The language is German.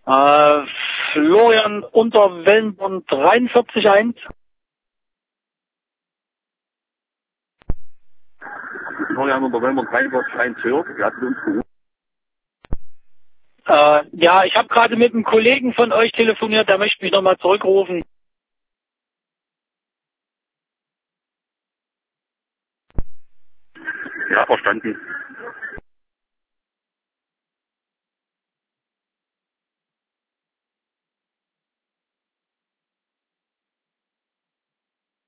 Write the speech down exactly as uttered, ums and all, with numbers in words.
Äh, Florian unter Wellenborn dreiundvierzig eins. Florian unter Wellenborn dreiundvierzig eins hört. Wir hatten uns gerufen. Äh, ja, ich habe gerade mit einem Kollegen von euch telefoniert, der möchte mich nochmal zurückrufen. Ja, verstanden.